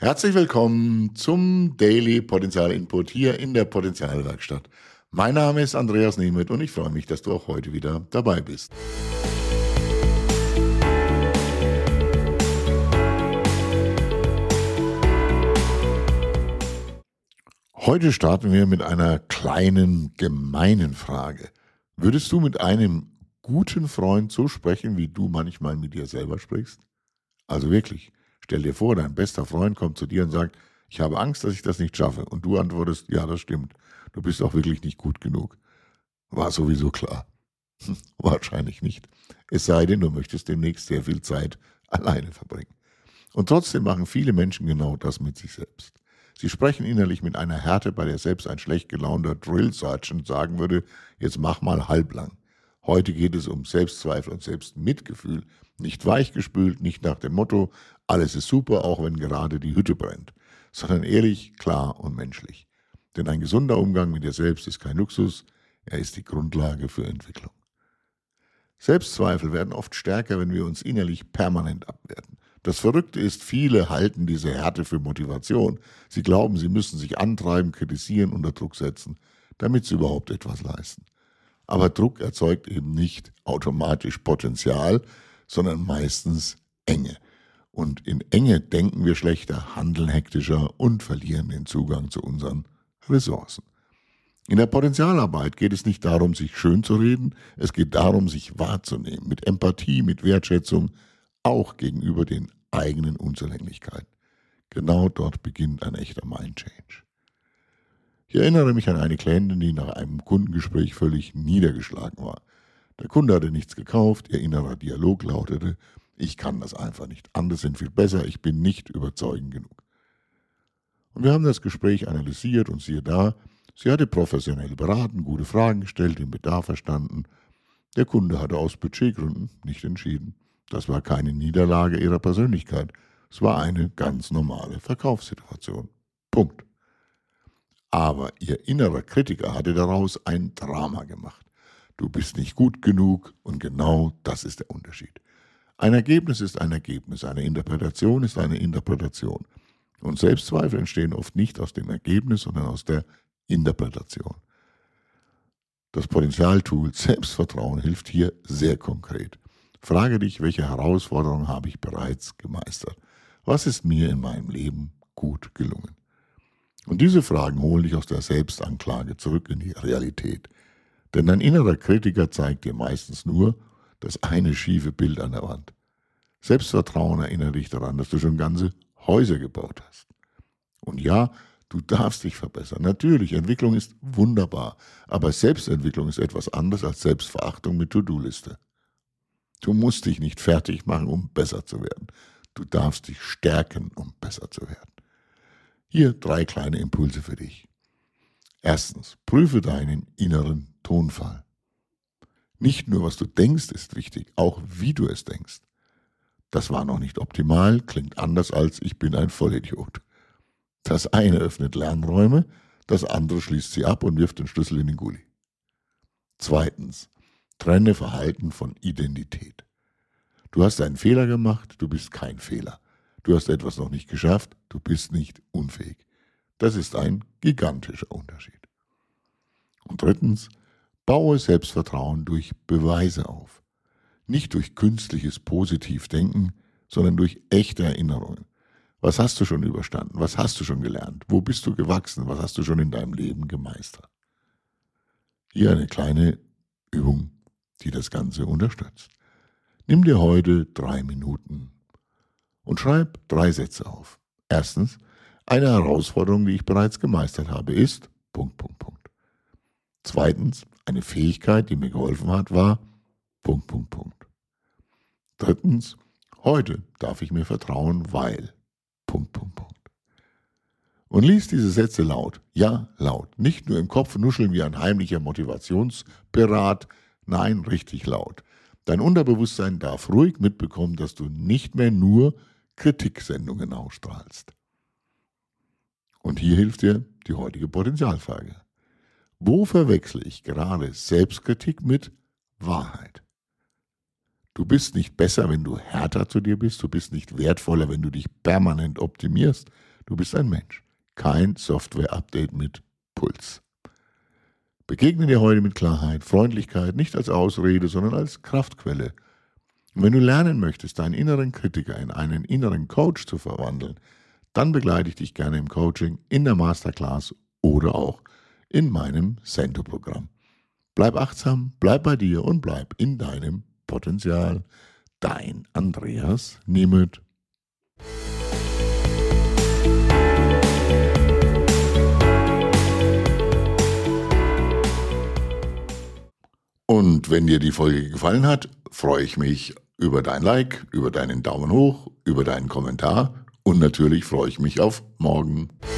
Herzlich willkommen zum Daily Potenzial Input hier in der Potenzialwerkstatt. Mein Name ist Andreas Nemeth und ich freue mich, dass du auch heute wieder dabei bist. Heute starten wir mit einer kleinen, gemeinen Frage. Würdest du mit einem guten Freund so sprechen, wie du manchmal mit dir selber sprichst? Also wirklich, stell dir vor, dein bester Freund kommt zu dir und sagt, ich habe Angst, dass ich das nicht schaffe. Und du antwortest, ja, das stimmt. Du bist auch wirklich nicht gut genug. War sowieso klar. Wahrscheinlich nicht. Es sei denn, du möchtest demnächst sehr viel Zeit alleine verbringen. Und trotzdem machen viele Menschen genau das mit sich selbst. Sie sprechen innerlich mit einer Härte, bei der selbst ein schlecht gelaunter Drill Sergeant sagen würde, jetzt mach mal halblang. Heute geht es um Selbstzweifel und Selbstmitgefühl. Nicht weichgespült, nicht nach dem Motto, alles ist super, auch wenn gerade die Hütte brennt, sondern ehrlich, klar und menschlich. Denn ein gesunder Umgang mit dir selbst ist kein Luxus, er ist die Grundlage für Entwicklung. Selbstzweifel werden oft stärker, wenn wir uns innerlich permanent abwerten. Das Verrückte ist, viele halten diese Härte für Motivation. Sie glauben, sie müssen sich antreiben, kritisieren, unter Druck setzen, damit sie überhaupt etwas leisten. Aber Druck erzeugt eben nicht automatisch Potenzial, sondern meistens Enge. Und in Enge denken wir schlechter, handeln hektischer und verlieren den Zugang zu unseren Ressourcen. In der Potenzialarbeit geht es nicht darum, sich schön zu reden, es geht darum, sich wahrzunehmen, mit Empathie, mit Wertschätzung, auch gegenüber den eigenen Unzulänglichkeiten. Genau dort beginnt ein echter Mind-Change. Ich erinnere mich an eine Klientin, die nach einem Kundengespräch völlig niedergeschlagen war. Der Kunde hatte nichts gekauft, ihr innerer Dialog lautete, ich kann das einfach nicht, andere sind viel besser, ich bin nicht überzeugend genug. Und wir haben das Gespräch analysiert und siehe da, sie hatte professionell beraten, gute Fragen gestellt, den Bedarf verstanden. Der Kunde hatte aus Budgetgründen nicht entschieden. Das war keine Niederlage ihrer Persönlichkeit, es war eine ganz normale Verkaufssituation. Punkt. Aber ihr innerer Kritiker hatte daraus ein Drama gemacht. Du bist nicht gut genug und genau das ist der Unterschied. Ein Ergebnis ist ein Ergebnis, eine Interpretation ist eine Interpretation. Und Selbstzweifel entstehen oft nicht aus dem Ergebnis, sondern aus der Interpretation. Das Potenzialtool Selbstvertrauen hilft hier sehr konkret. Frage dich, welche Herausforderungen habe ich bereits gemeistert? Was ist mir in meinem Leben gut gelungen? Und diese Fragen holen dich aus der Selbstanklage zurück in die Realität. Denn dein innerer Kritiker zeigt dir meistens nur das eine schiefe Bild an der Wand. Selbstvertrauen erinnert dich daran, dass du schon ganze Häuser gebaut hast. Und ja, du darfst dich verbessern. Natürlich, Entwicklung ist wunderbar, aber Selbstentwicklung ist etwas anderes als Selbstverachtung mit To-Do-Liste. Du musst dich nicht fertig machen, um besser zu werden. Du darfst dich stärken, um besser zu werden. Hier 3 kleine Impulse für dich. Erstens, prüfe deinen inneren Tonfall. Nicht nur, was du denkst, ist wichtig, auch wie du es denkst. Das war noch nicht optimal, klingt anders als ich bin ein Vollidiot. Das eine öffnet Lernräume, das andere schließt sie ab und wirft den Schlüssel in den Gully. Zweitens, trenne Verhalten von Identität. Du hast einen Fehler gemacht, du bist kein Fehler. Du hast etwas noch nicht geschafft, du bist nicht unfähig. Das ist ein gigantischer Unterschied. Und drittens, baue Selbstvertrauen durch Beweise auf. Nicht durch künstliches Positivdenken, sondern durch echte Erinnerungen. Was hast du schon überstanden? Was hast du schon gelernt? Wo bist du gewachsen? Was hast du schon in deinem Leben gemeistert? Hier eine kleine Übung, die das Ganze unterstützt. Nimm dir heute 3 Minuten und schreib 3 Sätze auf. Erstens, eine Herausforderung, die ich bereits gemeistert habe, ist ... Zweitens, eine Fähigkeit, die mir geholfen hat, war ... Drittens, heute darf ich mir vertrauen, weil ... Und lies diese Sätze laut. Ja, laut. Nicht nur im Kopf nuscheln wie ein heimlicher Motivationspirat. Nein, richtig laut. Dein Unterbewusstsein darf ruhig mitbekommen, dass du nicht mehr nur Kritiksendungen ausstrahlst. Und hier hilft dir die heutige Potenzialfrage. Wo verwechsle ich gerade Selbstkritik mit Wahrheit? Du bist nicht besser, wenn du härter zu dir bist. Du bist nicht wertvoller, wenn du dich permanent optimierst. Du bist ein Mensch, kein Software-Update mit Puls. Begegne dir heute mit Klarheit, Freundlichkeit, nicht als Ausrede, sondern als Kraftquelle. Und wenn du lernen möchtest, deinen inneren Kritiker in einen inneren Coach zu verwandeln, dann begleite ich dich gerne im Coaching, in der Masterclass oder auch in meinem Sento-Programm. Bleib achtsam, bleib bei dir und bleib in deinem Potenzial. Dein Andreas Niemet. Und wenn dir die Folge gefallen hat, freue ich mich über dein Like, über deinen Daumen hoch, über deinen Kommentar und natürlich freue ich mich auf morgen.